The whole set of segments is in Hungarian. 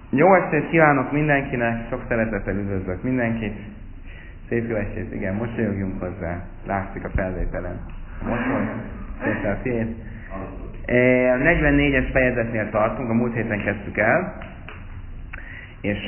Jó estét kívánok mindenkinek, sok szeretettel üdvözlök mindenkit. Szép jó estét, igen, mosolyogjunk hozzá. Látszik a felvételen. Mosoly, szépen a szét. A 44-es fejezetnél tartunk, a múlt héten kezdtük el. És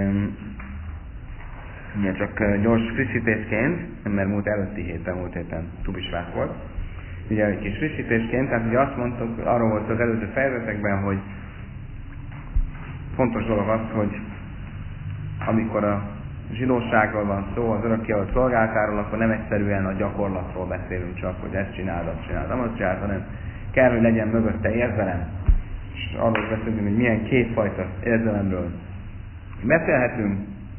ugye csak gyors frissítésként, mert múlt héten Tubisvát volt. Ugye egy kis frissítésként, tehát ugye azt mondtuk, arról volt az előző fejezetekben, hogy fontos dolog az, hogy amikor a zsidóságról van szó, az örökkévaló szolgálatáról, akkor nem egyszerűen a gyakorlatról beszélünk csak, hogy ezt csináld, azt csináld, hanem kell, hogy legyen mögötte érzelem. És arról beszélünk, hogy milyen kétfajta érzelemről beszélhetünk.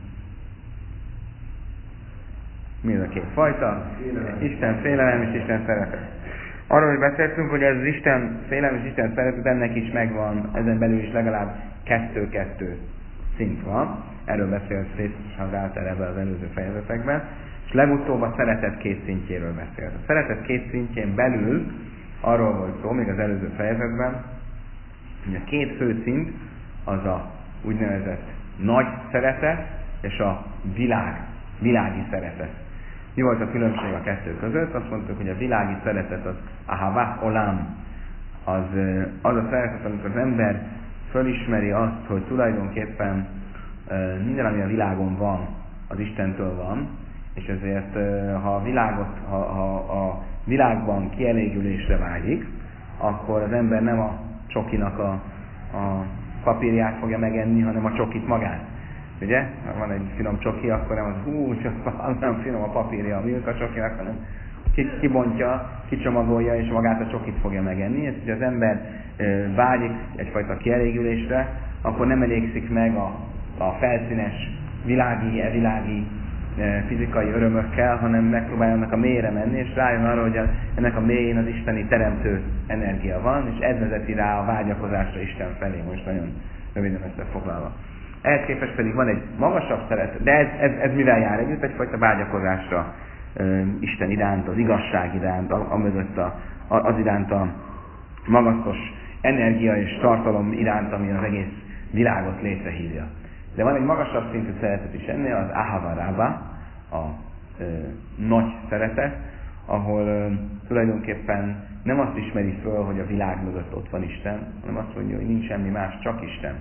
Mi az a két fajta? Isten félelem és Isten szeretet. Arról, hogy beszéltünk, hogy ez az Isten félelem és Isten szeretet, ennek is megvan, ezen belül is legalább 2-2 szint van. Erről beszélt Walter ebben az előző fejezetekben. És legutóbb a szeretet két szintjéről beszélt. A szeretet két szintjén belül arról volt szó, még az előző fejezetben, hogy a két fő szint az a úgynevezett nagy szeretet és a világi szeretet. Mi volt a különbség a kettő között? Azt mondtuk, hogy a világi szeretet az ahavá olam, az a szeretet, amikor az ember fölismeri azt, hogy tulajdonképpen minden, ami a világon van, az Istentől van, és ezért ha a világban kielégülésre vágyik, akkor az ember nem a csokinak a papírját fogja megenni, hanem a csokit magát. Ugye? Ha van egy finom csoki, akkor nem az csak nem finom a papírja a Milka csokinak, hanem kibontja, kicsomagolja, és magát a csokit fogja megenni. És hogyha az ember vágyik egyfajta kielégülésre, akkor nem elégszik meg a felszínes, világi fizikai örömökkel, hanem megpróbálja annak a mélyre menni, és rájön arra, hogy ennek a mélyén az isteni teremtő energia van, és ez vezeti rá a vágyakozásra Isten felé, most nagyon röviden összefoglalva. Ehhez képest pedig van egy magasabb szeretet, de ez mivel jár együtt? Egyfajta vágyakozásra Isten iránt, az igazság iránt, az iránt a magasztos energia és tartalom iránt, ami az egész világot létrehívja. De van egy magasabb szintű szeretet is ennél, az ahava rabba, a nagy szeretet, ahol tulajdonképpen nem azt ismeri föl, hogy a világ mögött ott van Isten, hanem azt mondja, hogy nincs semmi más, csak Isten.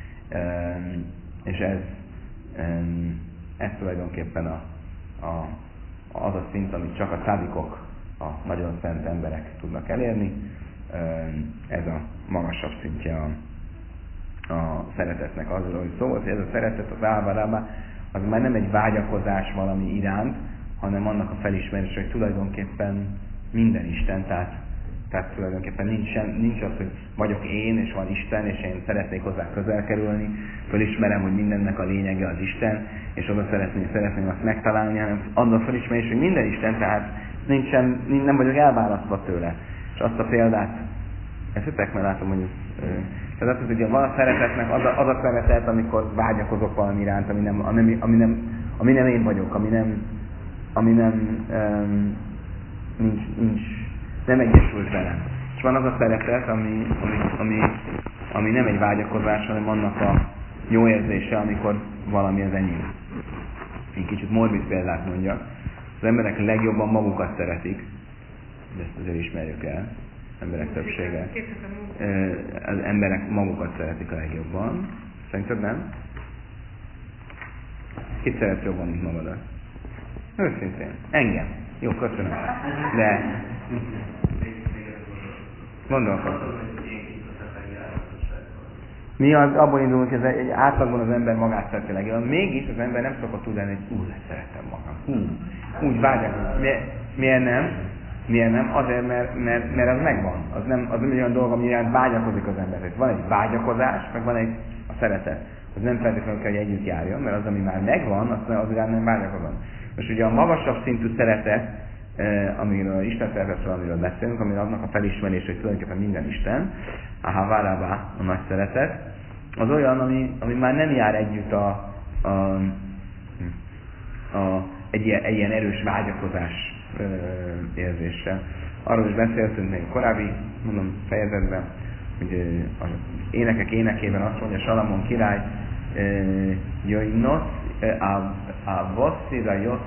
És ez tulajdonképpen az a szint, amit csak a szádikok, a nagyon szent emberek tudnak elérni. Ez a magasabb szintje a szeretetnek, azról, hogy szó volt, hogy ez a szeretet, az álvarában, az már nem egy vágyakozás valami iránt, hanem annak a felismerés, hogy tulajdonképpen minden Isten, tehát tulajdonképpen nincs az, hogy vagyok én, és van Isten, és én szeretnék hozzá közel kerülni, fölismerem, hogy mindennek a lényege az Isten, és oda szeretném azt megtalálni, hanem annak felismerés, hogy minden Isten, tehát nem vagyok elválasztva tőle. És azt a példát, eszetek, mert látom, hogy tehát azt mondja, hogy van a szeretetnek az a szeretet, amikor vágyakozok valami iránt, ami nem én vagyok, nem egyesült velem. És van az a szeretet, ami nem egy vágyakozás, hanem annak a jó érzése, amikor valami az enyém. Én kicsit morbid példát mondjak. Az emberek legjobban magukat szeretik, de ezt azért ismerjük el. Emberek többsége. Az emberek magukat szeretik a legjobban. Szerinted nem? Kit szeretsz jobban, mint magadat? Őszintén. Engem. Jó, köszönöm. De gondolkodom. Mi abból indulunk, hogy egy átlagban az ember magát szereti legjobban. Mégis az ember nem szokott tudni, hogy szeretem magam. Úgy vágyak. Miért nem? Azért, mert az megvan. Az nem olyan dolog, ami iránt vágyakozik az ember. Van egy vágyakozás, meg van egy a szeretet. Az nem feltétlenül kell, hogy együtt járjon, mert az, ami már megvan, az iránt nem vágyakozom. Most ugye a magasabb szintű szeretet, amiről Isten szeretetről, amiről beszélünk, amiről annak a felismerés, hogy tulajdonképpen minden Isten, a havárába, a nagy szeretet, az olyan, ami már nem jár együtt egy ilyen erős vágyakozás érzéssel. Arról is beszéltünk még a korábbi fejezetben, hogy az énekek énekében azt mondja Salamon király, Avossi,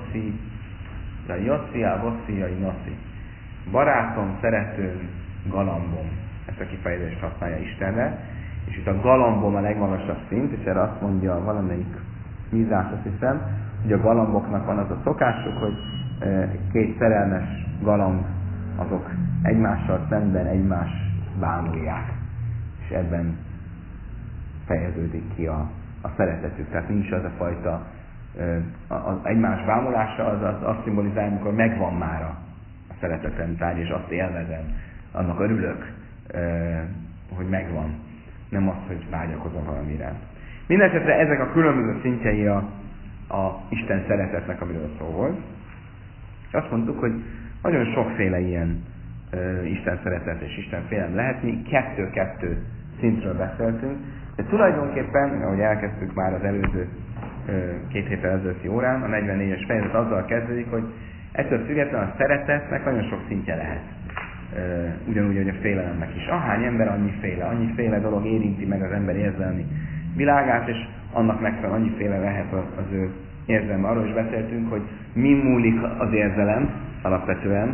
Noszi. Barátom, szeretőm, galambom. Ezt a kifejezést használja Istenre. És itt a galambom a legmagasabb szint, és erre azt mondja valamelyik Mízás, azt hiszem, hogy a galamboknak van az a szokásuk, hogy két szerelmes galamb, azok egymással szemben egymást bámulják. És ebben fejeződik ki a szeretetük. Tehát nincs az a fajta az egymás bámulása, az azt szimbolizálja, amikor megvan már a szeretetem tárgy, és azt élvezem, annak örülök, hogy megvan. Nem az, hogy vágyakozom valamire. Mindenesetre ezek a különböző szintjei a Isten szeretetnek, amiről szó volt. És azt mondtuk, hogy nagyon sokféle ilyen Isten szeretet és Isten félelem lehet. Mi kettő szintről beszéltünk, de tulajdonképpen, ahogy elkezdtük már az előző 2 héttel ezelőtti órán, a 44-es fejezet azzal kezdődik, hogy ettől függetlenül a szeretetnek nagyon sok szintje lehet. Ugyanúgy, hogy a félelemnek is. Ahány ember, annyiféle dolog érinti meg az ember érzelmi világát, és annak megfelelően annyiféle lehet az ő érzelme. Arról is beszéltünk, hogy mi múlik az érzelem alapvetően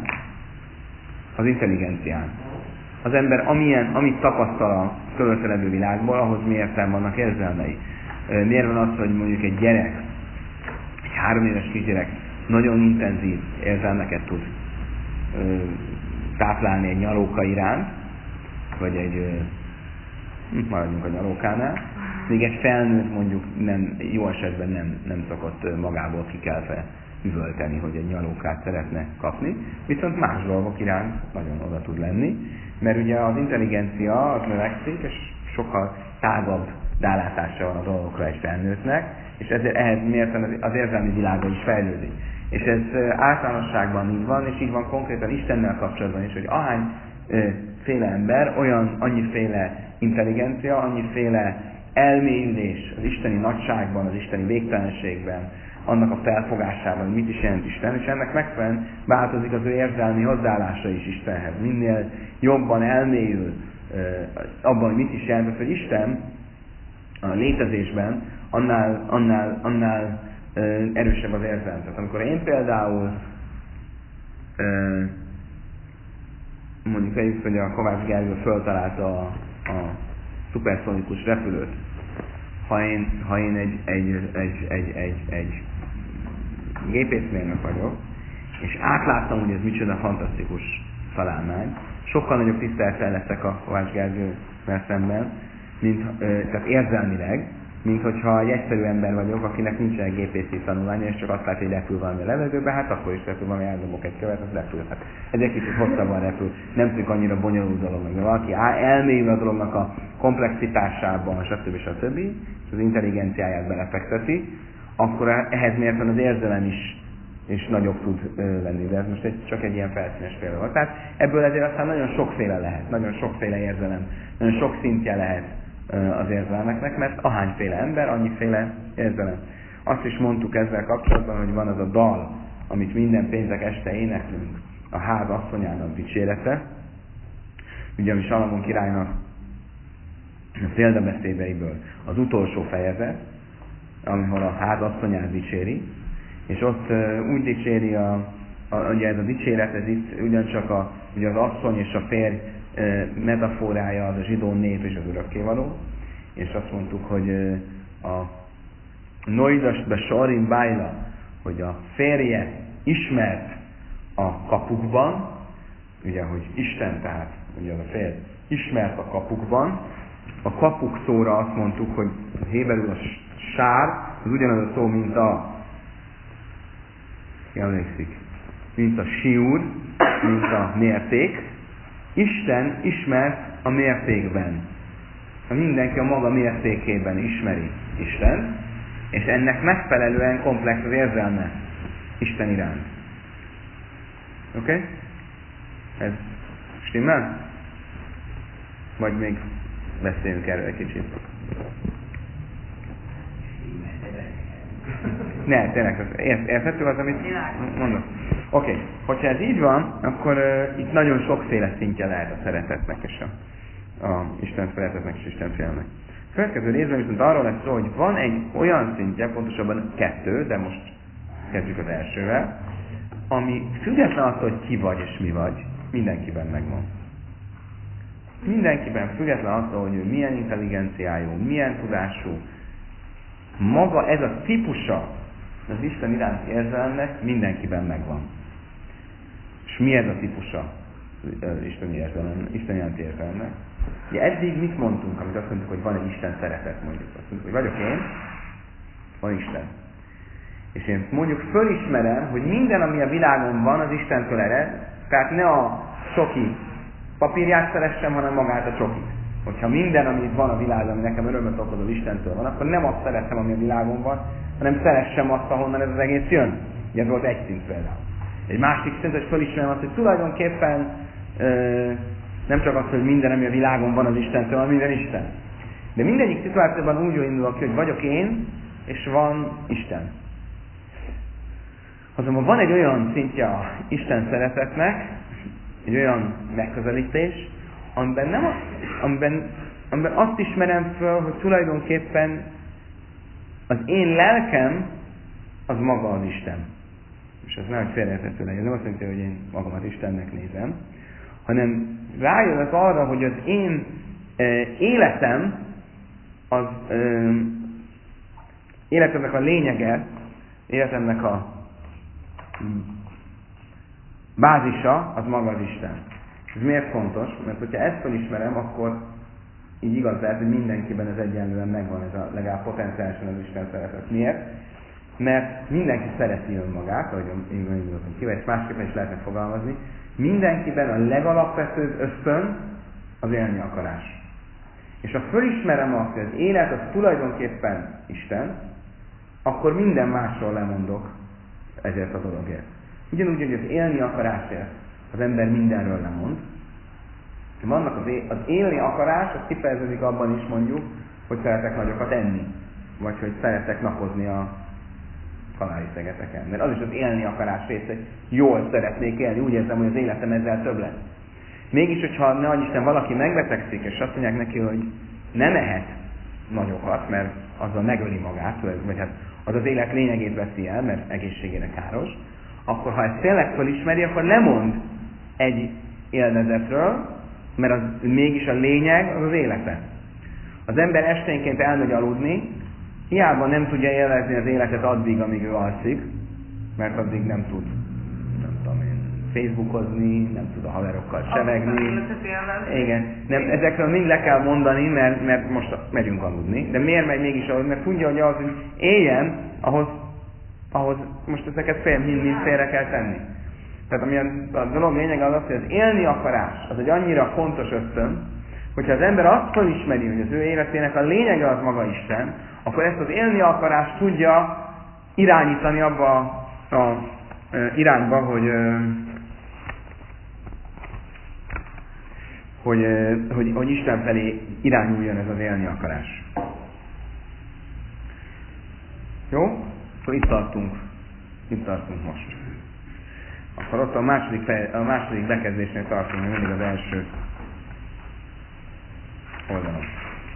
az intelligencián. Az ember amit tapasztal a körülötte levő világból, ahhoz mi értelme vannak érzelmei. Miért van az, hogy mondjuk egy gyerek, egy 3 éves kisgyerek nagyon intenzív érzelmeket tud táplálni egy nyalóka iránt, vagy maradjunk a nyalókánál, még egy felnőtt mondjuk jó esetben nem szokott magából kikelve üvölteni, hogy egy nyalókát szeretne kapni, viszont más dolgok iránt nagyon oda tud lenni, mert ugye az intelligencia az növekszik, és sokkal tágabb rálátása van a dolgokra egy felnőttnek, és ezért ehhez mérten az érzelmi világa is fejlődik. És ez általánosságban így van, és így van konkrétan Istennel kapcsolatban is, hogy ahány féle ember, annyiféle intelligencia, annyiféle elmélyülés az isteni nagyságban, az isteni végtelenségben, annak a felfogásában, hogy mit is jelent Isten, és ennek megfelelően változik az ő érzelmi hozzáállása is Istenhez. Minél jobban elmélyül abban, hogy mit is jelent, hogy Isten a létezésben, annál erősebb az érzelem. Tehát amikor én például mondjuk eljött, hogy a Kovács Gergő föltalálta a szuperszonikus repülőt, ha én egy gépészmérnök vagyok, és átláttam, hogy ez micsoda fantasztikus találmány, sokkal nagyobb tisztelettel leszek a Kovács Gergővel szemben, tehát érzelmileg, mint hogyha egy egyszerű ember vagyok, akinek nincsen gépészi tanulmánya, és csak azt látja, hogy repül valami a levegőbe, hát akkor is repül valami, eldobok egy követ, az repül. Hát ez egy kicsit hosszabban repül, nem tűnik annyira bonyolult dolognak, de valaki elmélyül a dolognak a komplexitásában, stb. És az intelligenciáját belefekteti, akkor ehhez mérten az érzelem is nagyobb tud lenni, de ez most csak egy ilyen felszínes példa volt. Tehát ebből ezért aztán nagyon sokféle lehet, nagyon sokféle érzelem, nagyon sok szintje lehet az érzelmeknek, mert ahányféle ember, annyiféle érzelem. Azt is mondtuk ezzel kapcsolatban, hogy van az a dal, amit minden péntek este éneklünk, a ház asszonyának dicsérete, ugye ami Salamon királynak a példabeszédeiből az utolsó fejezet, amikor a ház asszonyát dicséri, és ott úgy dicséri ugye ez a dicséret, ez itt ugyancsak ugye az asszony és a férj metaforája az a zsidó nép és az örökkévaló, és azt mondtuk, hogy a noidas be sorin bájla, hogy a férje ismert a kapukban, ugye, hogy Isten, tehát ugye az a férj ismert a kapukban, a kapuk szóra azt mondtuk, hogy héberül a sár, az ugyanaz a szó, mint mint a siúr, mint a mérték. Isten ismert a mértékben. Mindenki a maga mértékében ismeri Isten, és ennek megfelelően komplex az érzelme Isten iránt. Oké? Okay? Ez stimmel? Vagy még beszéljünk erről egy kicsit? Ne, tényleg, érthető az, amit mondok? Oké, hogyha ez így van, akkor itt nagyon sokféle szintje lehet a szeretetnek és a Isten szeretetnek és Isten félnek. következő részben viszont arról lesz szó, hogy van egy olyan szintje, pontosabban 2, de most kezdjük az elsővel, ami független attól, hogy ki vagy és mi vagy, mindenkiben megvan. Mindenkiben független attól, hogy ő milyen intelligenciájú, milyen tudású, maga ez a típusa az Isten iránti érzelemnek mindenkiben megvan. És mi ez a típusa az Isten iránti érzelemnek? Ugye eddig mit mondtunk, amit azt mondtuk, hogy van egy Isten szeretet, mondjuk. Azt mondtuk, hogy vagyok én, van Isten. És én mondjuk fölismerem, hogy minden, ami a világon van, az Istentől ered, tehát ne a csoki papírját szeressem, hanem magát a csokit. Hogyha minden, ami van a világon, ami nekem örömet okoz, az Istentől van, akkor nem azt szeretem, ami a világon van, hanem szeressem azt, ahonnan ez az egész jön. Ugye ez volt egy szint például. Egy másik szint, hogy fölismerem azt, hogy tulajdonképpen nem csak az, hogy minden, ami a világon van, az Istentől van, minden Isten. De mindegyik szituációban úgy indulok ki, hogy vagyok én, és van Isten. Azonban van egy olyan szintje a Isten szeretetnek, egy olyan megközelítés, amiben azt ismerem föl, hogy tulajdonképpen az én lelkem az maga az Isten. És ez nem félreérthető legyen, nem azt jelenti, hogy én magamat Istennek nézem, hanem rájövök arra, hogy az én életem, az életemnek a lényege, életemnek a bázisa, az maga az Isten. Ez miért fontos? Mert hogyha ezt felismerem, akkor így igaz lehet, hogy mindenkiben ez egyenlően megvan, ez a legalább potenciálisan az Isten szeretet. Miért? Mert mindenki szereti önmagát, ahogy én gondoltam ki, vagy másképpen is lehetne fogalmazni, mindenkiben a legalapvetőbb ösztön az élni akarás. És ha fölismerem azt, hogy az élet az tulajdonképpen Isten, akkor minden másról lemondok ezért a dologért. Ugyanúgy, hogy az élni akarásért az ember mindenről lemond. Vannak az élni akarás, az kifejeződik abban is mondjuk, hogy szeretek nagyokat enni. Vagy hogy szeretek napozni a Kanári-szigeteken. Mert az is az élni akarás része, hogy jól szeretnék élni, úgy érzem, hogy az életem ezzel több lesz. Mégis, hogyha ne adj Isten valaki megbetegszik, és azt mondják neki, hogy nem ehet nagyokat, mert azzal megöli magát, vagy hát az az élet lényegét veszi el, mert egészségére káros, akkor ha ezt tényleg felismeri, akkor lemond egy élvezetről, mert az mégis a lényeg az az élete. Az ember esténként elmegy aludni, hiába nem tudja élvezni az életet addig, amíg ő alszik, mert addig nem tud, nem tudom én, Facebookozni, nem tud a haverokkal sevegni. Igen, nem, ezekről mind le kell mondani, mert most megyünk aludni. De miért megy mégis aludni? Mert tudja, hogy ahhoz, hogy éljen, ahhoz most ezeket mind félre kell tenni. Tehát ami a dolog lényege az, hogy az élni akarás, az egy annyira fontos ösztön, hogyha az ember azt felismeri, hogy az ő életének a lényege az maga Isten, akkor ezt az élni akarást tudja irányítani abba a irányba, hogy Isten felé irányuljon ez az élni akarás. Jó? Akkor itt tartunk most. Akkor ott a második bekezdésnél tartunk, mindig az első oldalon.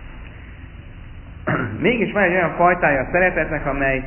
Mégis van egy olyan fajtája a szeretetnek,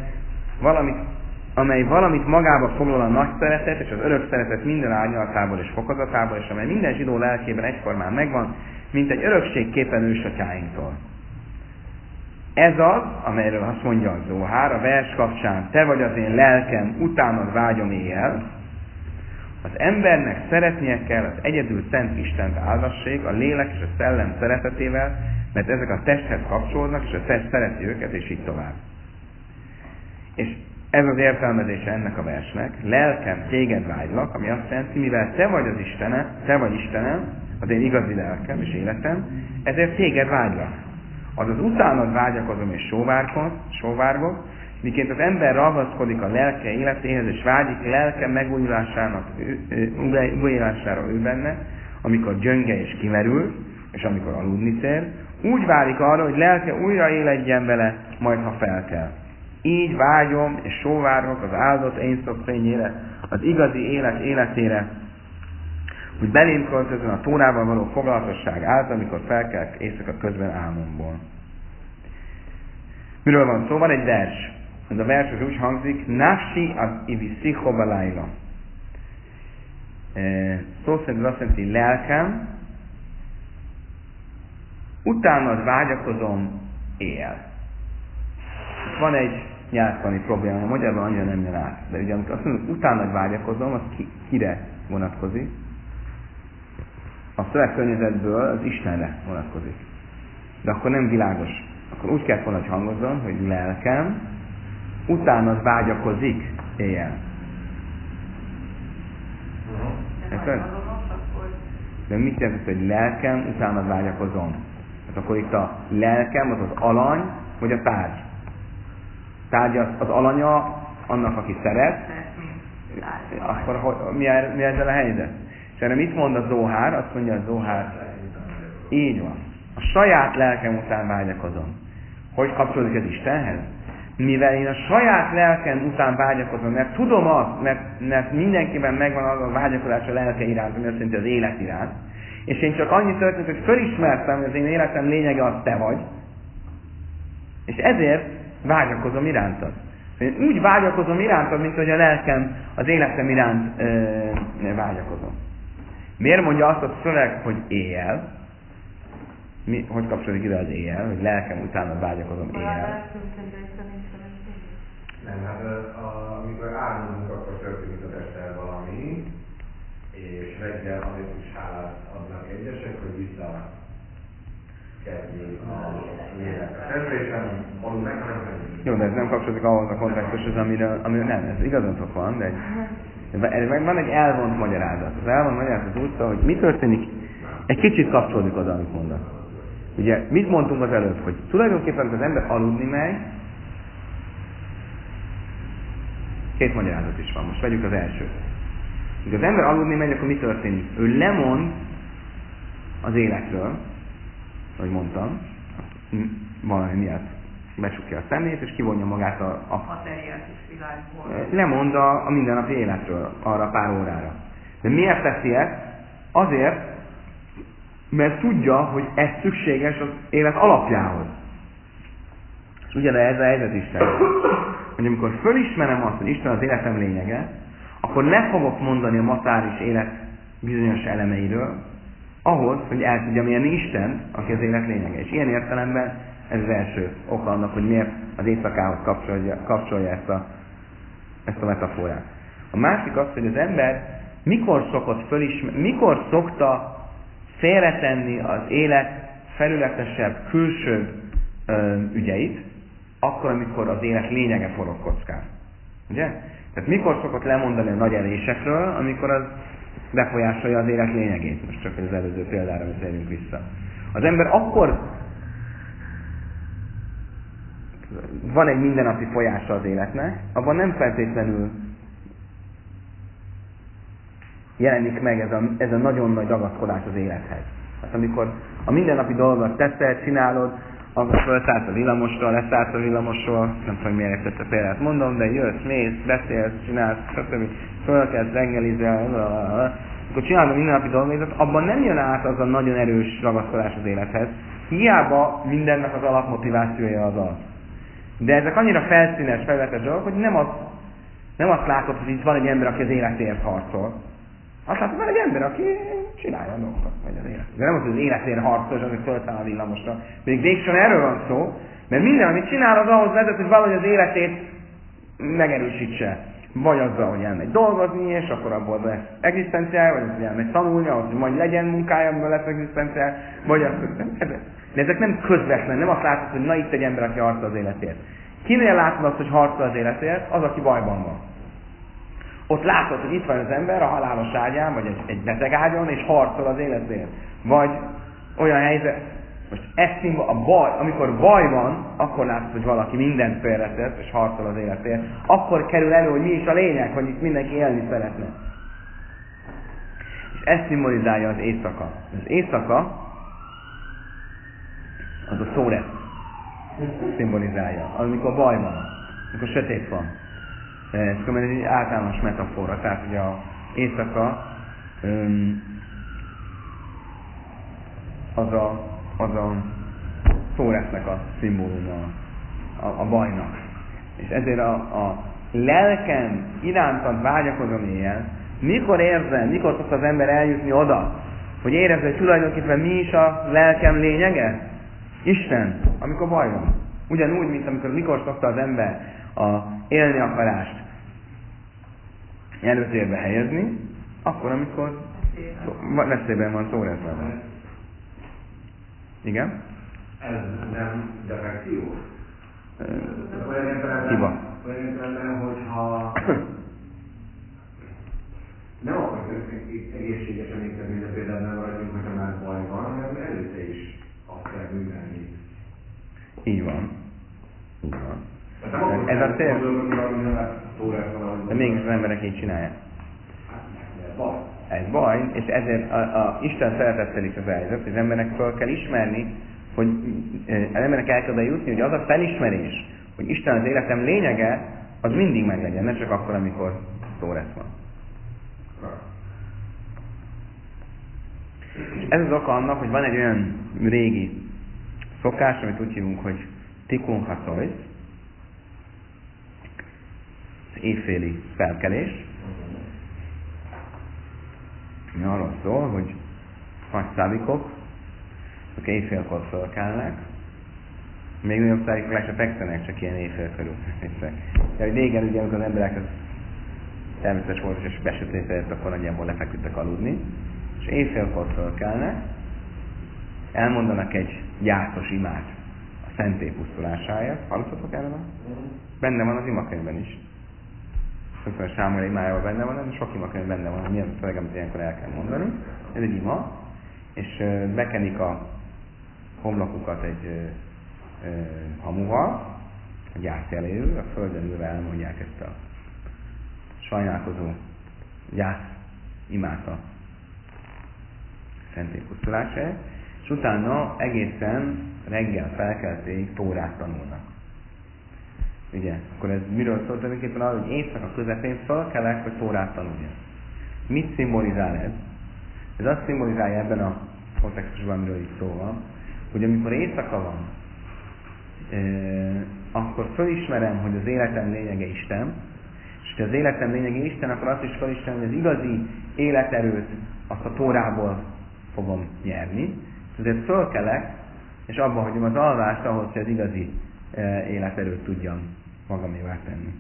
amely valamit magába foglal a nagy szeretet és az örök szeretet minden árnyalatából és fokozatából, és amely minden zsidó lelkében egyformán megvan, mint egy örökségképpen ősatyáinktól. Ez az, amelyről azt mondja a Zohár, a vers kapcsán, te vagy az én lelkem, utánad vágyom éjjel. Az embernek szeretnie kell az egyedül szent Istent áldassék, a lélek és a szellem szeretetével, mert ezek a testhez kapcsolódnak, és a test szereti őket, és így tovább. És ez az értelmezése ennek a versnek, lelkem, téged vágylak, ami azt jelenti, mivel te vagy Istenem, az én igazi lelkem és életem, ezért téged vágylak. Azaz utánad vágyakozom és sóvárgok, miként az ember ragaszkodik a lelke életéhez, és vágyik lelke megújulására ő benne, amikor gyönge és kimerül, és amikor aludni tér, úgy válik arra, hogy lelke újra éledjen vele, majd ha felkel. Így vágyom és sóvárgok az áldott énszok fényére, az igazi élet életére, hogy belém költözön a Tórával való foglalatosság által, amikor felkel éjszaka közben álmomból. Miről van szó? Van egy vers. Ez a vers az úgy hangzik, Nafsi az iviszicho balayla. Szó szerint azt jelenti, lelkem, utánad vágyakozom éjjel. Van egy nyelvtani probléma, a magyarban annyira nem jön át. De ugye amikor azt mondom, utánad vágyakozom, az kire vonatkozik? A szövegkörnyezetből az Istenre vonatkozik. De akkor nem világos. Akkor úgy kell volna, hogy hangozzon, hogy lelkem, utánad vágyakozik éjjel. De mit jelent, hogy lelkem, utánad vágyakozom? Hát akkor itt a lelkem, az az alany, vagy a tárgy. Tárgy az alanya annak, aki szeret. Akkor mi ezzel a helyzet? És erre mit mond a Zohár? Azt mondja a Zohár, így van. A saját lelkem után vágyakozom. Hogy kapcsolódik ez Istenhez? Mivel én a saját lelkem után vágyakozom, mert tudom azt, mert mindenkiben megvan az a vágyakozás a lelke iránt, ami azt jelenti az élet iránt, és én csak annyit történt, hogy fölismertem, hogy az én életem lényege az te vagy, és ezért vágyakozom irántad. Én úgy vágyakozom irántad, mint hogy a lelkem az életem iránt vágyakozom. Miért mondja azt a szöveg, hogy éjjel? Hogy kapcsolódik ide az éjjel, hogy lelkem utána vágyakozom éjjel? Nem, hát amikor álmodunk, akkor történik az este valami, és reggel azért is hálát adnak egyesek, hogy vissza kezdni a lélekre. Szerződésen aludnak, hanem jó, de ez nem kapcsolódik ahhoz a kontextushoz, amiről nem, ez igazatok van, de van egy elvont magyarázat. Az elvont magyarázat úgy szól, hogy mi történik, egy kicsit kapcsolódik oda, amit mondanak. Ugye, mit mondtunk az előbb, hogy tulajdonképpen az ember aludni megy, két magyarázat is van, most vegyük az elsőt. Ha az ember aludni megy, akkor mi történik? Ő lemond az életről, ahogy mondtam, valami miatt besukja a szemét, és kivonja magát a materiális világból. Lemond a mindennapi életről, arra pár órára. De miért teszi ezt? Azért, mert tudja, hogy ez szükséges az élet alapjához. És ugye ez a helyzet Isten. Hogy amikor fölismerem azt, hogy Isten az életem lényege, akkor le fogok mondani a materiális élet bizonyos elemeiről, ahhoz, hogy el tudjam élni Istent, aki az élet lényege. És ilyen értelemben ez az első oka annak, hogy miért az éjszakához kapcsolja ezt a metaforát. A másik az, hogy az ember mikor szokta félretenni az élet felületesebb, külsőbb ügyeit, akkor, amikor az élet lényege forog kockán. Ugye? Tehát mikor szokott lemondani a nagy elésekről, amikor az befolyásolja az élet lényegét. Most csak az előző példára térjünk vissza. Az ember akkor van egy mindennapi folyása az életnek, abban nem feltétlenül jelenik meg ez a nagyon nagy ragaszkodás az élethez. Hát amikor a mindennapi dolgokat teszed, csinálod, akkor felszállsz a villamosra, leszállsz a villamosról, nem tudom miért ezt a példát mondom, de jössz, mész, beszélsz, csinálsz, stb. Fölkelsz, reggelizel, akkor csinálod a mindennapi dolgokat, abban nem jön át az a nagyon erős ragaszkodás az élethez. Hiába mindennek az alapmotivációja az az. De ezek annyira felszínes, felületes dolgok, hogy nem azt látod, hogy itt van egy ember, aki az életért harcol. Azt látod, hogy van egy ember, aki csinálja a dolgokat, vagy az élet. De nem az életért harcol, és azért fölszáll a villamosra. Még végsőn erről van szó, mert minden, amit csinál, az ahhoz vezet, hogy valahogy az életét megerősítse. Vagy azzal, hogy elmegy dolgozni, és akkor abból lesz egzisztenciája, vagy az, hogy elmegy tanulni, ahhoz, hogy majd legyen munkája, amiből lesz egzisztenciája, vagy azt, hogy de ezek nem közvetlen, nem azt látod, hogy na itt egy ember, aki harcol az életért. Kinél látod azt, hogy harcol az életért? Az, aki bajban van. Ott látod, hogy itt van az ember a halálos ágyán, vagy egy beteg ágyon, és harcol az életért. Vagy olyan helyzet, most a baj, amikor baj van, akkor látod, hogy valaki mindent félretesz, és harcol az életért. Akkor kerül elő, hogy mi is a lényeg, hogy itt mindenki élni szeretne. És ezt szimbolizálja az éjszaka. Az éjszaka az a szóret szimbolizálja, amikor baj van, amikor sötét van. Ez egy általános metafora, tehát ugye az éjszaka az a szóretnek a szimbóluma, a bajnak. És ezért a lelkem irántad vágyakozom éjjel, mikor szokta az ember eljutni oda, hogy érezze, hogy tulajdonképpen mi is a lelkem lényege? Isten, amikor baj van. Ugyanúgy, mint mikor szokta az ember a élni akarást előtérbe helyezni, akkor, amikor veszélyben van, szórezve. Igen? Ez nem defekció? Hiba. Olyan értelemben, hogyha nem akarok egészségesen éteni, de például nem maradjunk, hogyha már baj van, hanem előtte is azt kell művelni. Így van. Így van. Ez a cél. De mégis az emberek így csinálják. Baj. Ez baj, és ezért a Isten szeretettel is az helyzet, hogy az embernek fel kell ismerni, hogy az embernek el kell jutni, hogy az a felismerés, hogy Isten az életem lényege, az mindig meglegyen, ne csak akkor, amikor szó lesz van. És ez az oka annak, hogy van egy olyan régi szokás, amit úgy hívunk, hogy tikkun haszojsz, az éjféli felkelés, ami arról szól, hogy nagy szávikok, azok éjfélkor fölkelnek, még nagyobb szávikok le se fekszenek, csak ilyen éjfél körül. De régen ugye, amikor az emberek az természetes volt, és besötétedett, akkor nagyjából lefeküdtek aludni, és éjfélkor fölkelnek, elmondanak egy gyászos imát a szentély pusztulásáért. Hallottatok erről? Benne van az imakönyvben is. Sokszor a Sámuel imájával benne van, de sok imakönyv benne van, milyen szöveg, amit ilyenkor el kell mondani. Ez egy ima, és bekenik a homlokukat egy hamuval, a gyászjeléül, a földön ülve elmondják ezt a sajnálkozó gyász imát a szentély pusztulásáért, és utána egészen reggel felkeltéig Tórát tanulnak. Ugye, akkor ez miről szólt tulajdonképpen arra, hogy éjszaka közepén felkelek, hogy Tórát tanulják. Mit szimbolizál ez? Ez azt szimbolizálja ebben a kontextusban, amiről itt szó van, hogy amikor éjszaka van, akkor fölismerem, hogy az életem lényege Isten, és ha az életem lényege Isten, akkor azt is felismerem, hogy az igazi életerőt azt a Tórából fogom nyerni. Ezért fölkelek, és abba hagyom az alvást ahhoz, hogy az igazi életerőt tudjam magamévá tenni.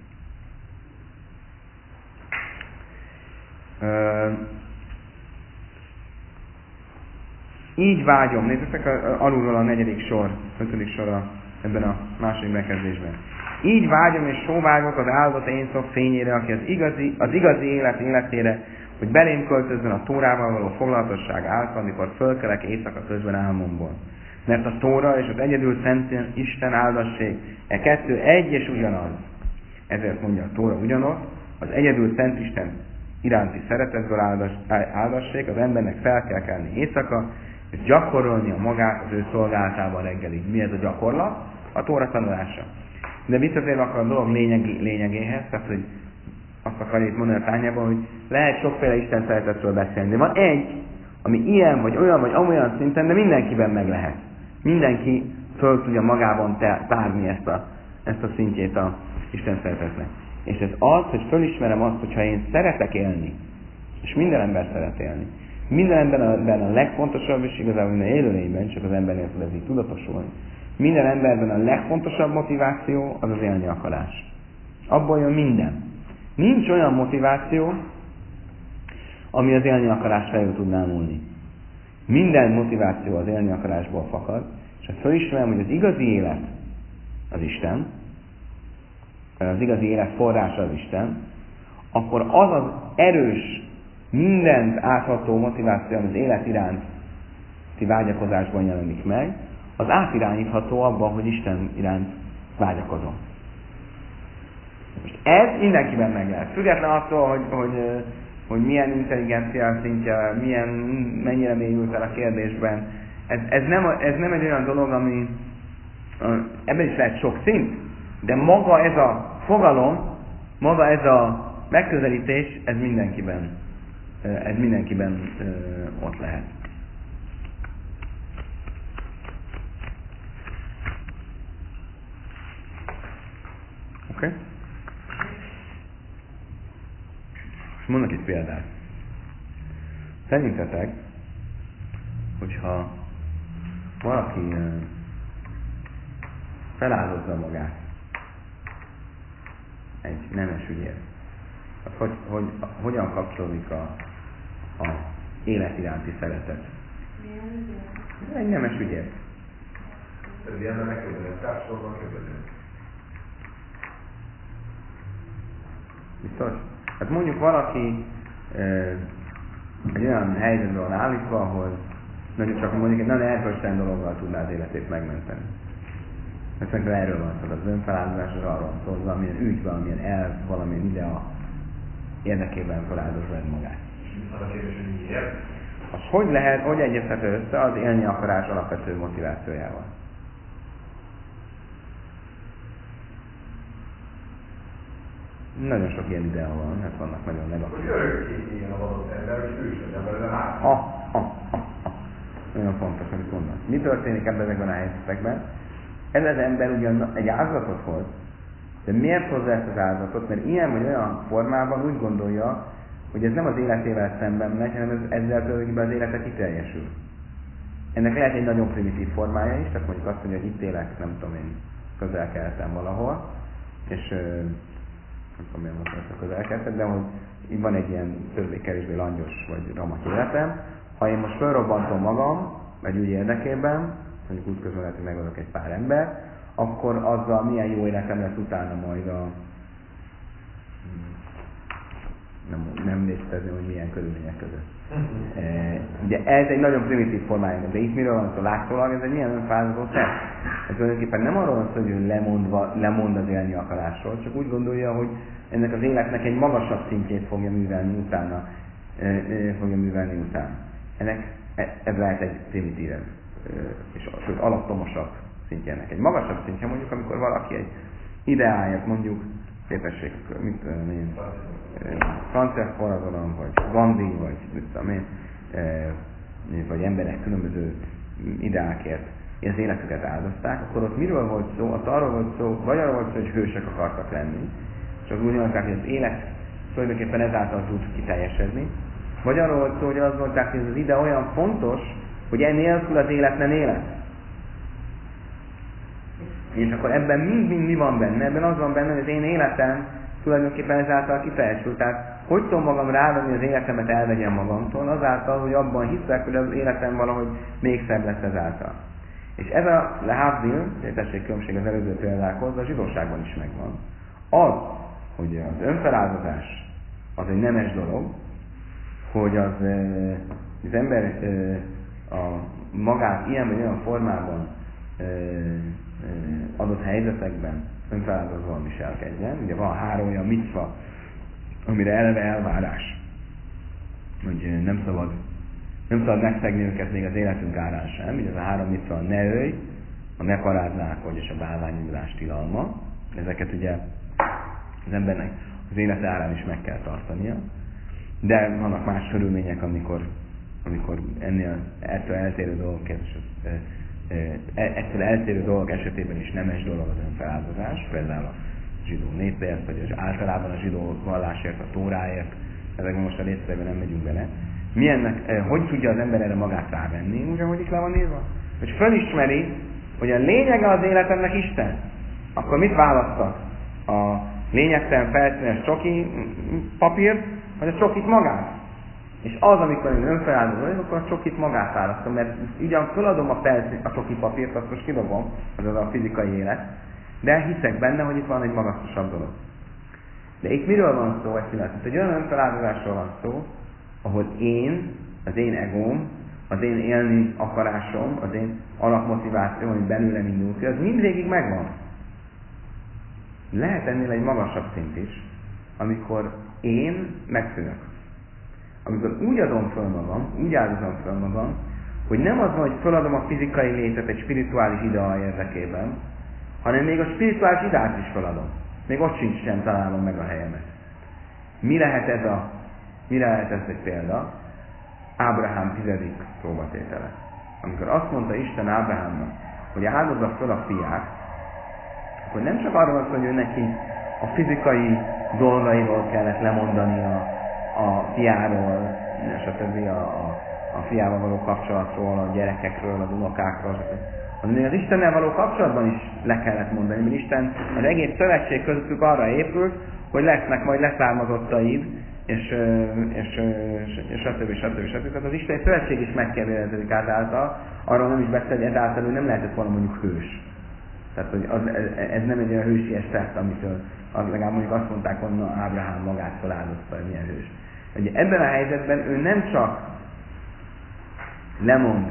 Így vágyom, nézzétek alulról a 4. sor, 5. sor ebben a második bekezdésben. Így vágyom és sóvágok az áldott énszok fényére, aki az igazi élet életére, hogy belém költözzön a Tórával való foglalatosság által, amikor fölkelek éjszaka közben álmomból. Mert a Tóra és az egyedül szent Isten áldasség, kettő egy és ugyanaz. Ezért mondja a Tóra ugyanaz, az egyedül szent Isten iránti szeretetből áldassék, az embernek fel kell kelni éjszaka, és gyakorolnia magát az ő szolgálatában reggelig. Mi ez a gyakorlat? A Tóra tanulása. De visszatérve akkor a dolog lényegéhez, tehát hogy azt akarja itt mondani a tányában, hogy lehet sokféle Isten szeretetről beszélni, de van egy, ami ilyen, vagy olyan, vagy amolyan szinten, de mindenkiben meg lehet. Mindenki föl tudja magában tárni ezt a szintjét a Isten szeretetnek. És ez az, hogy fölismerem azt, hogyha én szeretek élni, és minden ember szeret élni, minden emberben a legfontosabb, és igazából minden élőlényben, csak az embernél tud ez így tudatosulni, minden emberben a legfontosabb motiváció az az élni akarás. Abból jön minden. Nincs olyan motiváció, ami az élni akarás felül tudná múlni. Minden motiváció az élni akarásból fakad, és ha fölismerem, hogy az igazi élet az Isten, az igazi élet forrása az Isten, akkor az az erős, mindent átható motiváció, ami az élet iránti vágyakozásban jelenik meg, az átirányítható abban, hogy Isten iránt vágyakozom. Most ez mindenkiben meg lehet. Független attól, hogy milyen intelligencia szintje, mennyire mélyült el a kérdésben. Ez nem egy olyan dolog, ami ebben is lehet sok szint, de maga ez a fogalom, maga ez a megközelítés, ez mindenkiben ott lehet. Oké? És mondok egy példát. Szerintetek, hogyha valaki feláldozza magát egy nemes ügyért, az hogyan kapcsolódik a élet iránti szeretet? Egy nemes ügyért. Ez ilyen megközelítő, társadalomban közelítő. Biztos? Hát mondjuk valaki egy olyan helyzetben van állítva, ahol nagyon csak mondjuk egy nagyon erkölcstelen dologgal tudná az életét megmenteni. Mert erről van szó, az önfeláldozás az arról szól, hogy valamilyen ügy, valamilyen elv, valamilyen idea érdekében feláldozza magát. Az a kérdés, hogy miért? Az hogy egyeztető össze az élni akarás alapvető motivációjával? Nagyon sok ilyen idea van, hát vannak nagyon negatív. Hogy örökké ilyen a adott ember, hogy ő is legyen belőle át. Nagyon fontos, amit mondasz. Mi történik ezekben a helyzetekben? Ez az ember ugyan egy áldozatot hoz, de miért hozza ezt az áldozatot? Mert ilyen vagy olyan formában úgy gondolja, hogy ez nem az életével szemben megy, hanem ezzel tulajdonképpen az élete kiteljesül. Ennek lehet egy nagyon primitív formája is, tehát mondjuk azt mondja, hogy itt élek, nem tudom én, közel-keleten valahol, és nem tudom, miért mondtam ezt a közel-keletet, de hogy így van egy ilyen többé-kevésbé langyos vagy ramat életem. Ha én most felrobbantom magam, egy ügy érdekében, mondjuk útközben lehet, hogy megadok egy pár ember, akkor azzal milyen jó életem lesz utána majd nem létezni, hogy milyen körülmények között. Ugye ez egy nagyon primitív formája, de itt miről van szó látszólag, ez egy milyen önfázó tett. Ez tulajdonképpen nem arról van szó, hogy ő lemond az élni akarásról, csak úgy gondolja, hogy ennek az életnek egy magasabb szintjét fogja művelni utána. Ez lehet egy primitívebb, és sőt alaptomosabb szintje ennek. Egy magasabb szintje mondjuk, amikor valaki egy ideáját mondjuk képességekről, mint tudom én, francia forradalom, vagy Gandhi, vagy mit tudom én, vagy emberek különböző ideákért az életüket áldozták, akkor ott miről volt szó? Ott arról volt szó, vagy arról volt szó, hogy hősök akartak lenni, és az úgy mondták, hogy az élet tulajdonképpen ezáltal tud kiteljesedni, vagy arról volt szó, hogy azt mondták, hogy ez az ide olyan fontos, hogy ennélkül az élet nem élet. És akkor ebben mind mi van benne? Ebben az van benne, hogy az én életem tulajdonképpen ezáltal kiteljesül. Tehát hogy tudom magam rávenni az életemet elvegyem magamtól, azáltal, hogy abban hiszek, hogy az életem valahogy még szebb lesz ezáltal. És ez a lehavdil, tessék különbség az előző példákhoz, a zsidóságban is megvan. Az, hogy az önfeláldozás az egy nemes dolog, hogy az ember a magát ilyen vagy olyan formában adott helyzetekben önfeláldozóan viselkedjen. Ugye van 3 olyan micva, amire eleve elvárás, hogy nem szabad megszegni őket még az életünk árán sem. Ugye ez a 3 micva: a ne ölj, a ne paráználkodj és a bálványimlás tilalma. Ezeket ugye az embernek az élet árán is meg kell tartania. De vannak más körülmények, amikor ettől eltérő dolgok esetében is nemes dolog az önfeláldozás, például a zsidó népért, vagy az általában a zsidó vallásért, a tóráért, ezekben most a részletben nem megyünk bele. Hogy tudja az ember erre magát rávenni, úgy, ahogy itt le van írva? Hogy fölismeri, hogy a lényege az életemnek Isten. Akkor mit választak? A lényegtelen felszínes csoki papírt, vagy a csokit magát? És az, amikor én önfeláldozó vagyok, akkor a csokit magát választom, mert ugyan feladom a csoki papírt, azt most kidobom, az a fizikai élet, de hiszek benne, hogy itt van egy magasztosabb dolog. De itt miről van szó egy pillanat? Egy olyan önfeláldozásról van szó, ahol az én egóm, az én élni akarásom, az én alapmotivációm, ami belőlem indul ki, az mindvégig megvan. Lehet ennél egy magasabb szint is, amikor én megszűnök. Amikor úgy adom föl magam, úgy áldozom föl magam, hogy nem az van, hogy feladom a fizikai létet egy spirituális idea érdekében, hanem még a spirituális ideát is feladom. Még ott sincs sem találom meg a helyemet. Mi lehet ez egy példa? Ábrahám 10. próbatétele. Amikor azt mondta Isten Ábrahámnak, hogy áldozza föl a fiát, akkor nem csak arról van szó, hogy ő neki a fizikai dolgairól kellett lemondani a fiáról, stb. A fiával való kapcsolatról, a gyerekekről, az unokákról, stb. Még az Istennel való kapcsolatban is le kellett mondani, mert Isten az egész szövetség közöttük arra épült, hogy lesznek majd leszármazottaid, és stb. Tehát az Isteni szövetség is megkérdeződik által, arról nem is beszél, hogy ezáltal ő nem lehetett volna mondjuk hős. Tehát, hogy ez nem egy olyan hősies tett, amitől legalább mondjuk azt mondták, hogy na, Ábrahám magát feláldozta, hogy milyen hős. Ugye ebben a helyzetben ő nem csak lemond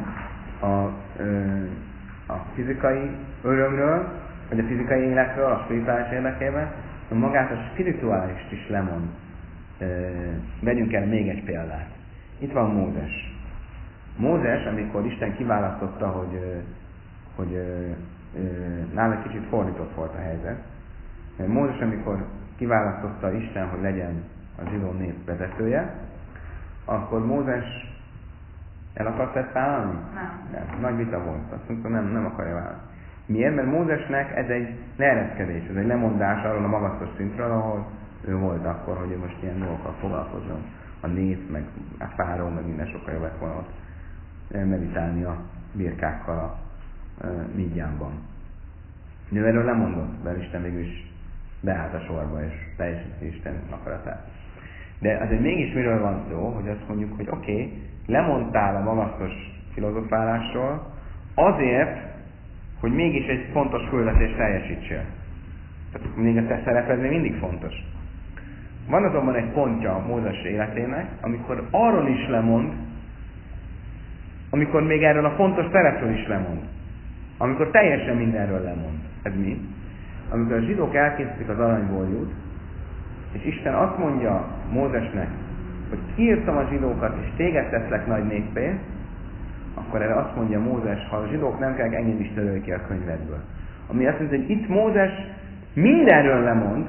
a fizikai örömről, vagy a fizikai életről, a spirituális érdekében, hanem magát a spirituálist is lemond. Vegyünk el még egy példát. Itt van Mózes. Mózes, amikor Isten kiválasztotta, hogy nála kicsit fordított volt a helyzet. Mózes, amikor kiválasztotta Isten, hogy legyen a zsidó nép vezetője, akkor Mózes el akart ezt vállalni? Nem. Nagy vita volt. Azt mondta, nem akarja vállalni. Miért? Mert Mózesnek ez egy leereszkedés, ez egy lemondás arról a magatos szintről, ahol ő volt akkor, hogy ő most ilyen dolgokkal foglalkozzon. A nép, meg a fáró, meg minden sokkal jobb lett volna ott meditálni a birkákkal a Midjánban. De erről lemondott, mert Isten végül is beállt a sorba, és teljesíti Isten akaratát. De azért mégis miről van szó, hogy azt mondjuk, hogy oké, lemondtál a magasztos filozofálásról azért, hogy mégis egy fontos küldetést teljesítsél. Tehát még a te szereped még mindig fontos. Van azonban egy pontja Mózes életének, amikor arról is lemond, amikor még erről a fontos szerepről is lemond. Amikor teljesen mindenről lemond. Ez mi? Amikor a zsidók elkészítik az aranyborjút, és Isten azt mondja Mózesnek, hogy kiírtam a zsidókat, és téged teszlek nagy néppé, akkor erre azt mondja Mózes, ha a zsidók nem kell, engem is törölj ki a könyvedből. Ami azt mondja, hogy itt Mózes mindenről lemond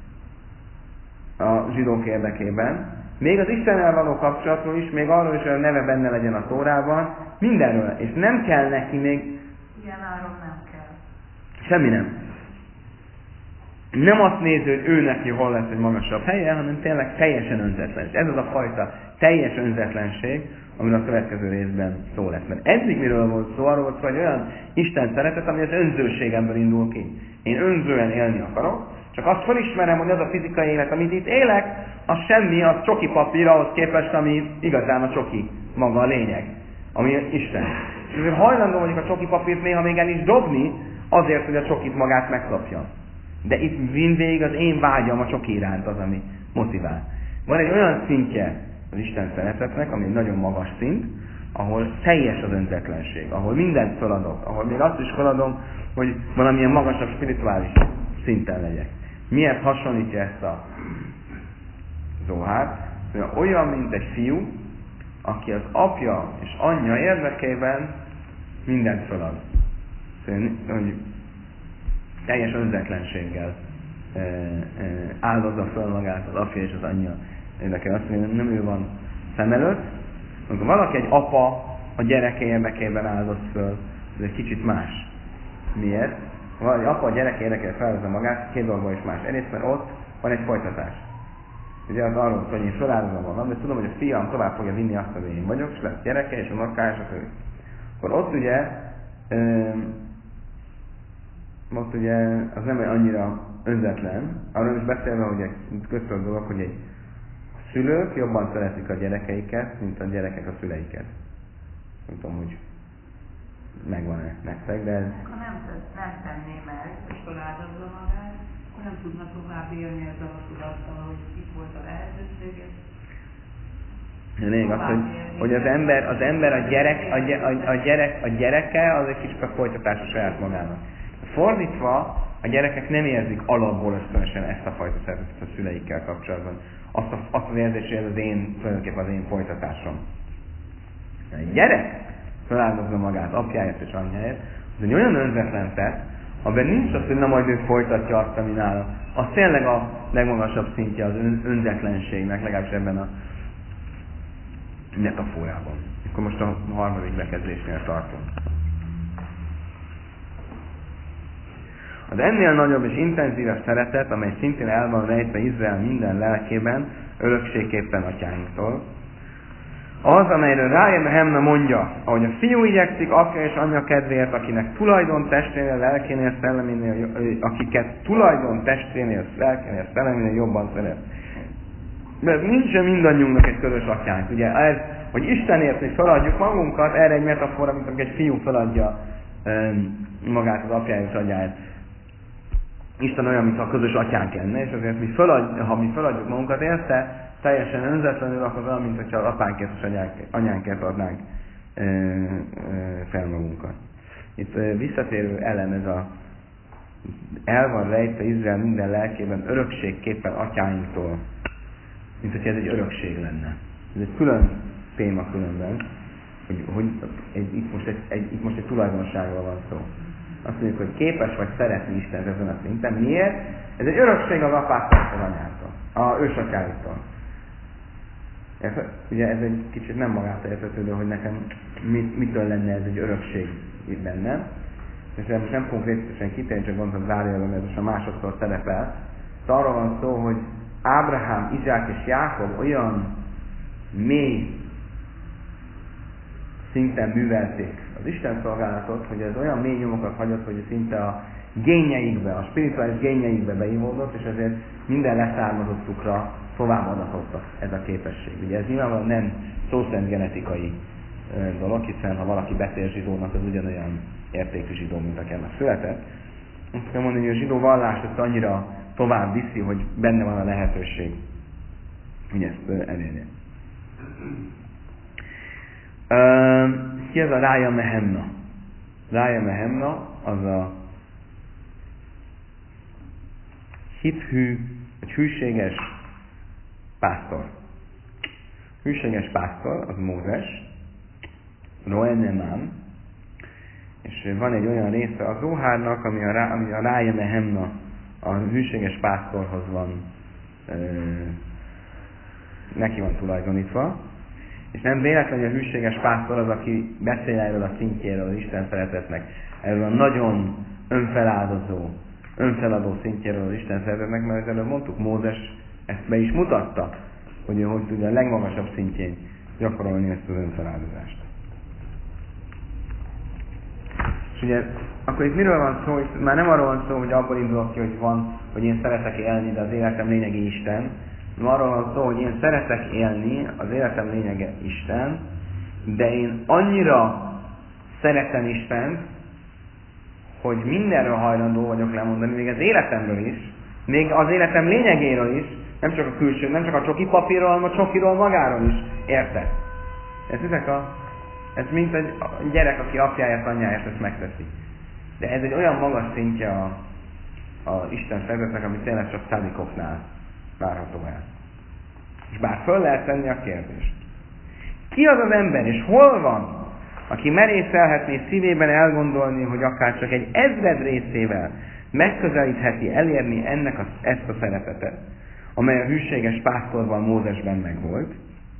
a zsidók érdekében, még az Istennel való kapcsolatról is, még arról is, hogy a neve benne legyen a Tórában, mindenről. És nem kell neki még... Ilyen áron nem kell. Semmi nem. Nem azt nézi, hogy ő neki hol lesz egy magasabb helye, hanem tényleg teljesen önzetlen. És ez az a fajta teljes önzetlenség, amiről a következő részben szó lesz. Mert eddig miről volt szó, arról volt szó, hogy olyan Isten szeretet, ami az önzőségemből indul ki. Én önzően élni akarok, csak azt felismerem, hogy az a fizikai élet, amit itt élek, az semmi, az csoki papír ahhoz képest, ami igazán a csoki, maga a lényeg, ami Isten. És azért hajlandó vagyok a csoki papírt néha még el is dobni, azért, hogy a csokit magát megkapjam. De itt mindvégig az én vágyam a csoki iránt az, ami motivál. Van egy olyan szintje az Isten szeretetnek, ami egy nagyon magas szint, ahol teljes az önzetlenség, ahol mindent feladok, ahol még azt is feladom, hogy valamilyen magasabb spirituális szinten legyek. Miért hasonlítja ezt a Zohár? Olyan, mint egy fiú, aki az apja és anyja érdekében mindent felad. Hogy teljes önzetlenséggel áldozza fel magát az apja és az anyja érdekében. Azt mondja, nem ő van szem előtt. Amikor valaki egy apa a gyereke érdekében áldoz föl, ez egy kicsit más. Miért? Valahogy apa a gyerek érdekében feláldozza magát, két dolgban is más. Egyrészt, mert ott van egy folytatás. Ugye az arról, hogy én feláldozom magam, de tudom, hogy a fiam tovább fogja vinni azt, hogy én vagyok, és lesz gyereke, és unokája, és a fő. Akkor ott ugye az nem annyira önzetlen, arról is beszélve, hogy egy köztudott dolog, hogy egy szülők jobban szeretik a gyerekeiket, mint a gyerekek a szüleiket. Nem tudom, hogy megvan-e nektek, de ez... Ha nem tenné meg, és feláldozza magát, akkor nem tudna tovább élni ezzel a tudattal, hogy itt volt a lehetőség. Lényeg az, hogy az ember a gyereke az egy kicsit a folytatás a saját magának. Fordítva, a gyerekek nem érzik alapból ösztönösen ezt a fajta szeretetet a szüleikkel kapcsolatban. Azt az érzés, hogy ez tulajdonképpen az én folytatásom. Egy gyerek feláldozza magát apjáért és anyjáért, az egy olyan önzetlen tett, amiben nincs az, hogy na majd ő folytatja azt, ami nála. Az tényleg a legmagasabb szintje az önzetlenségnek, legalábbis ebben a metaforában. Akkor most a harmadik bekezdésnél tartunk. Az ennél nagyobb és intenzívebb szeretet, amely szintén el van rejtve Izrael minden lelkében, örökségképpen atyáinktól, az, amelyről Rája mondja, ahogy a fiú igyekszik apja és anyja kedvéért, akinek tulajdon testrénél, lelkénél, szelleménél, akiket tulajdon testrénél, lelkénél, szelleménél jobban szeret. Mert nincsen mindannyiunknak egy közös atyánk. Ugye ez, hogy Istenért mi feladjuk magunkat, erre egy metafora, mint amikor egy fiú feladja magát az apjáért, atyáért. Isten olyan, mintha a közös atyánk lenne, és azért ha mi feladjuk magunkat érte, teljesen önzetlenül, akkor olyan, mint hogyha az apánkért és anyánkért adnánk fel magunkat. Itt visszatérő elem ez a el van rejtve Izrael minden lelkében örökségképpen atyáinktól, mint hogyha ez egy örökség lenne. Ez egy külön téma különben, hogy itt most egy tulajdonságról van szó. Azt mondjuk, hogy képes vagy szeretni Istent ezen a szinten. Miért? Ez egy örökség az apától, az anyától, az ősatyáitól. Ugye ez egy kicsit nem magától értetődő, hogy nekem mitől lenne ez egy örökség bennem. És most nem konkrétan kitérni, csak gondolom zárjában, ez most a másodszor szerepel. De arról van szó, hogy Ábrahám, Izsák és Jákob olyan mély szinten művelték az Isten szolgálatot, hogy ez olyan mély nyomokat hagyott, hogy szinte a génjeikbe, a spirituális génjeikbe beivódott, és ezért minden leszármazottukra tovább adatott ez a képesség. Ugye ez nyilvánvalóan nem szó szerint genetikai dolog, hiszen ha valaki beszél zsidónak, az ugyanolyan értékű zsidó, mint akinek született. Azt kell mondani, hogy a zsidó vallás ezt annyira tovább viszi, hogy benne van a lehetőség, hogy ezt elérje. Ki az a Rája Mehemna? Rája Mehemna az a hithű, vagy hűséges pásztor. Hűséges pásztor, az Mózes, Roenemán, és van egy olyan része a Zohárnak, ami a Rája Mehemna, a hűséges pásztorhoz van, neki van tulajdonítva, és nem véletlenül a hűséges pásztor az, aki beszél erről a szintjéről az Isten szeretetnek, erről a nagyon önfeláldozó, önfeladó szintjéről az Isten szeretetnek, mert előbb mondtuk, Mózes ezt be is mutatta, hogy ő hogy tudja a legmagasabb szintjén gyakorolni ezt az önfeláldozást. És ugye, akkor itt miről van szó? Itt már nem arról van szó, hogy abból indulok ki, hogy én szeretek élni, de az életem lényege Isten. Arról van szó, hogy én szeretek élni, az életem lényege Isten, de én annyira szeretem Istent, hogy mindenről hajlandó vagyok lemondani, még az életemről is, még az életem lényegéről is, nem csak a külső, nem csak a csoki papírról, hanem a csokiról magáról is. Érted? Ez mint egy gyerek, aki apjáért, anyjáért ezt megteszi. De ez egy olyan magas szintje a Isten szeretetnek, ami tényleg csak szádikoknál várható el. És bár föl lehet tenni a kérdést. Ki az az ember, és hol van, aki merészelhetné szívében elgondolni, hogy akár csak egy 1000 részével megközelítheti elérni ezt a szeretetet, amely a hűséges pásztorban, Mózesben megvolt.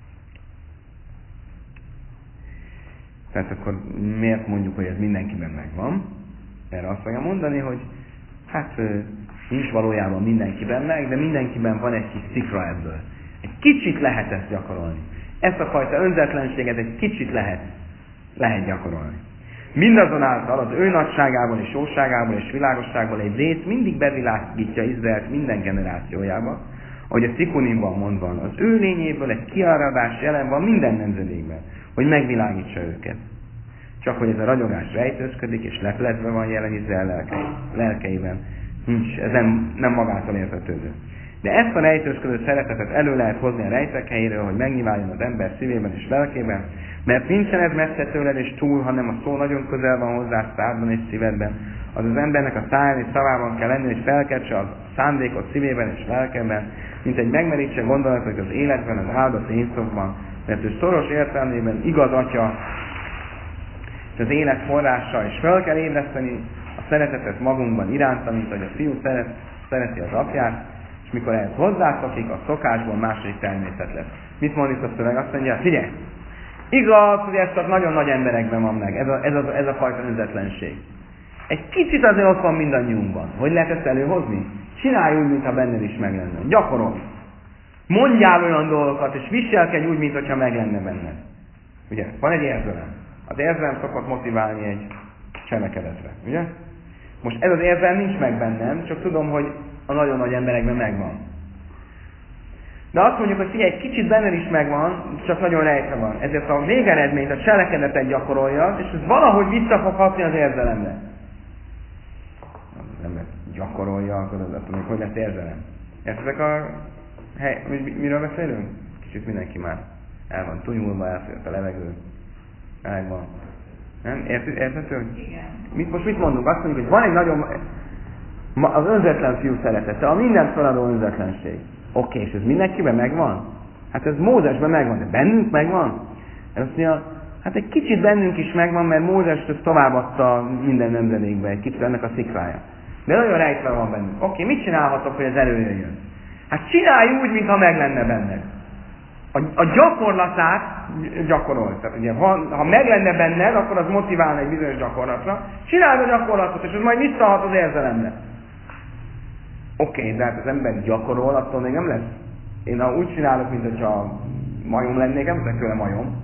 Tehát akkor miért mondjuk, hogy ez mindenkiben megvan? Erre azt fogja mondani, hogy hát nincs valójában mindenkiben meg, de mindenkiben van egy kis szikra ebből. Egy kicsit lehet ezt gyakorolni. Ezt a fajta önzetlenséget egy kicsit lehet gyakorolni. Mindazonáltal az ő nagyságából és jóságából és világosságból egy rész mindig bevilágítja Izraelt minden generációjába, ahogy a Szikunimban mondva van, az ő lényéből egy kiáradás jelen van minden nemzedékben, hogy megvilágítsa őket. Csak hogy ez a ragyogás rejtőzködik és lepletve van jelen Izrael lelkeiben, ez nem magától értetődő. De ezt a rejtőzködő szeretetet elő lehet hozni a rejtek helyéről, hogy megnyilváljon az ember szívében és lelkében, mert nincsen ez messze tőled és túl, hanem a szó nagyon közel van hozzá szádban és szívedben. Az embernek a száján és szavában kell lenni, hogy felkeltse a szándékot szívében és lelkeben, mint egy megmerítse gondolatot az életben, az áldott éjszakban, mert ő szoros értelmében igaz atya, és az élet forrása, és fel kell ébreszteni a szeretetet magunkban iránta, mint hogy a fiú szereti az apját, és mikor ehhez hozzászokik, a szokásból második természet lesz. Mit mond itt a szöveg? Azt mondja, figyelj! Igaz, hogy ez csak nagyon nagy emberekben van meg, ez a fajta önzetlenség. egy kicsit azért ott van mindannyiunkban. Hogy lehet ezt előhozni? Csinálj úgy, mintha benned is meg lenne. Gyakorolj. Mondjál olyan dolgokat, és viselkedj úgy, mintha meg lenne benned. Ugye? Van egy érzelem. Az érzelem szokott motiválni egy cselekedetre. Ugye? Most ez az érzelem nincs meg bennem, csak tudom, hogy a nagyon nagy emberekben megvan. De azt mondjuk, hogy figyelj, egy kicsit benned is megvan, csak nagyon rejtve van. Ezért a végeredményt, a cselekedetet gyakorolja, és ez valahogy vissza fog hatni az érzelemre. Az ember gyakorolja, akkor az mondjuk, hogy lesz érzelem. Értezek a hely, miről beszélünk? Kicsit mindenki már el van tunyulva, elfogyott a levegő. Megvan. Nem? Érthető? Igen. Most mit mondunk? Azt mondjuk, hogy van egy nagyon... Az önzetlen fiú szeretete, a mindent feladó önzetlenség. Oké, és ez mindenkiben megvan? Hát ez Mózesben megvan, de bennünk megvan? Ez azt mondja, hát egy kicsit bennünk is megvan, mert Mózes ezt továbbadta minden nemzedékbe, egy kicsit ennek a szikrája. De nagyon rejtve van bennünk. Oké, mit csinálhatok, hogy ez előjöjjön? Hát csinálj úgy, mintha meg lenne benned. A gyakorlatát gyakorolj. Tehát ugye, ha meg lenne benned, akkor az motiválna egy bizonyos gyakorlatra. Csináld a gyakorlatot, és ez majd visszahat az érzelemre. Oké, de hát az ember gyakorol, attól még nem lesz. Én ha úgy csinálok, mint hogyha majom lennék, nem leszek tőle majom.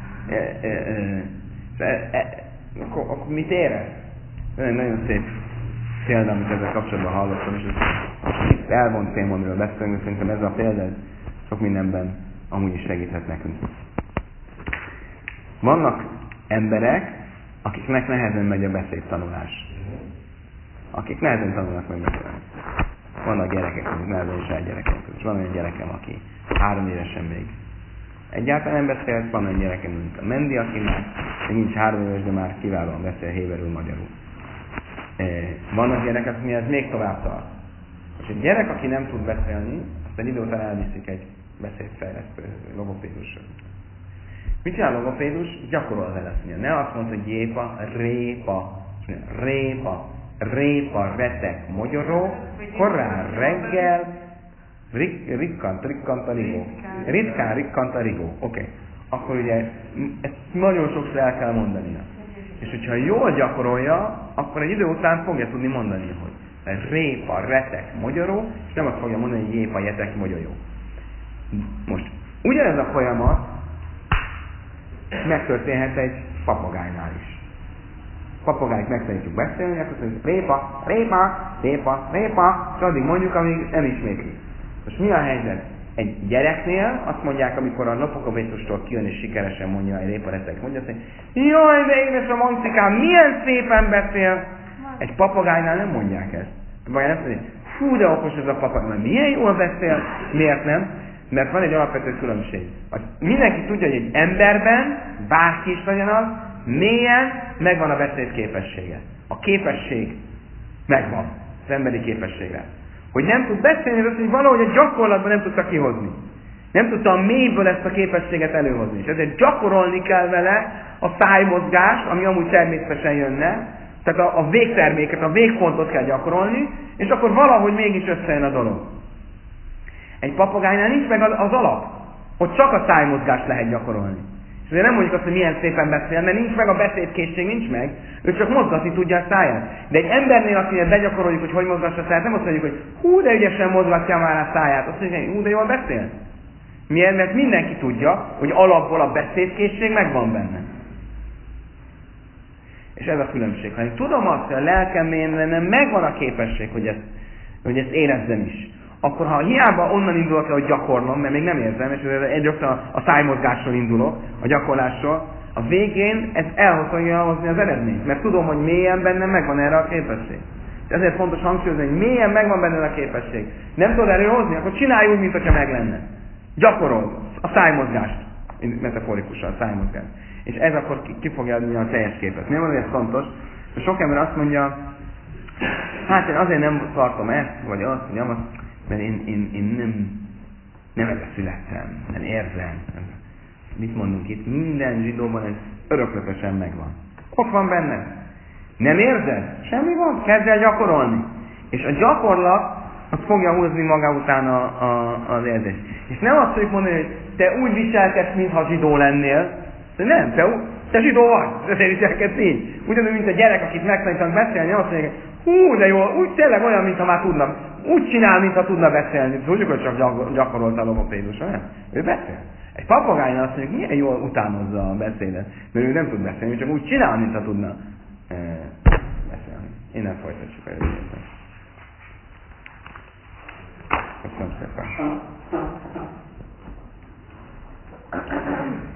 Akkor mit érez? Nagyon szép példa, amit ezzel kapcsolatban hallottam, és ez elvont téma, amiről beszélünk, szerintem ez a példa sok mindenben amúgy is segíthet nekünk. Vannak emberek, akiknek nehezen megy a beszédtanulás. Akik nehezen tanulnak meg beszélni. Vannak gyerekek, akik nehezen is gyerekek. És van olyan gyerekem, aki 3 évesen még egyáltalán nem beszélt, van olyan gyerekem, mint a Mendi, aki már nincs 3 éves, de már kiválóan beszél héberül, magyarul. Van az gyerek, aki ez még tovább tart. És egy gyerek, aki nem tud beszélni, azt egy idő után elviszik egy beszédfejlesztő, logopédusra. Mit csinál a logopédus? Gyakorol vele. Ne azt mondta, hogy jépa, répa, retek, mogyoró, korán reggel, ritkán a rigó. Oké. Akkor ugye ezt nagyon sokszor el kell mondania. És hogyha jól gyakorolja, akkor egy idő után fogja tudni mondani, hogy répa, retek, mogyoró, és nem azt fogja mondani, hogy jépa, jetek, mogyoró. Most, ugyanez a folyamat megtörténhet egy papagájnál is. Papagájt megtanítjuk beszélni, akkor mondjuk répa, és addig mondjuk, amíg elismétli. Most mi a helyzet? Egy gyereknél azt mondják, amikor a logopédustól kijön és sikeresen mondja, hogy répa, retek, mondja azt, hogy jaj, de édes a mancikám, milyen szépen beszél! Egy papagájnál nem mondják ezt. Vagy nem mondják, fú, de okos ez a papagáj, milyen jól beszél, miért nem? Mert van egy alapvető különbség. Mindenki tudja, hogy egy emberben, bárki is legyen az, mélyen megvan a beszéd képessége. A képesség megvan, az emberi képességre. Hogy nem tud beszélni, az, hogy valahogy a gyakorlatban nem tudta kihozni. Nem tudta a mélyből ezt a képességet előhozni. És ezért gyakorolni kell vele a szájmozgást, ami amúgy természetesen jönne. Tehát a végterméket, a végpontot kell gyakorolni, és akkor valahogy mégis összejön a dolog. Egy papagájnál nincs meg az alap. Ott csak a szájmozgást lehet gyakorolni. És azért nem mondjuk azt, hogy milyen szépen beszél, mert nincs meg a beszédkészség, nincs meg. Ő csak mozgatni tudja a száját. De egy embernél, akinek begyakoroljuk, hogy mozgassa a száját, nem azt mondjuk, hogy hú, de ügyesen mozgatja már a száját. Azt mondjuk, hogy hú, de jól beszél. Miért? Mert mindenki tudja, hogy alapból a beszédkészség megvan benne. És ez a különbség. Ha én tudom azt, hogy a lelkem mélyén megvan a képesség, hogy ezt érezzem is, akkor ha hiába onnan indulok el, hogy gyakorlom, mert még nem érzem, és egyre a szájmozgásról indulok, a gyakorlásról, a végén ez el fogja hozni az eredményt, mert tudom, hogy mélyen bennem megvan erre a képesség. És ezért fontos hangsúlyozni, hogy mélyen megvan benne a képesség. Nem tudod előhozni, akkor csinálj úgy, mintha meg lenne. Gyakorold a szájmozgást, metaforikusan a szájmozgást. És ez akkor ki fogja adni a teljes képet. Miért van ez fontos? Sok ember azt mondja, hát én azért nem tartom ezt, vagy azt, vagy azt, mert én nem ebbe születtem, nem érzem. Mit mondunk itt? Minden zsidóban ez örökletesen megvan. Ott van benne. Nem érzed? Semmi van, kezdj el gyakorolni. És a gyakorlat az fogja húzni maga után az érzést. És nem azt fogjuk mondani, hogy te úgy viselkedsz, mintha zsidó lennél, De nem, te zsidó vagy, ezért viselkedsz így. Ugyanúgy, mint a gyerek, akit megtanítanak beszélni, azt mondják, hú, de jó, úgy tényleg olyan, mintha már tudna, úgy csinál, mintha tudna beszélni. Tudjuk, hogy csak gyakorolta a logopédusra, nem? Ő beszél. Egy papagájnál azt mondjuk, milyen jól utánozza a beszédet, mert ő nem tud beszélni, csak úgy csinál, mintha tudna beszélni. Innen folytatjuk a jövőt. Köszönöm szépen.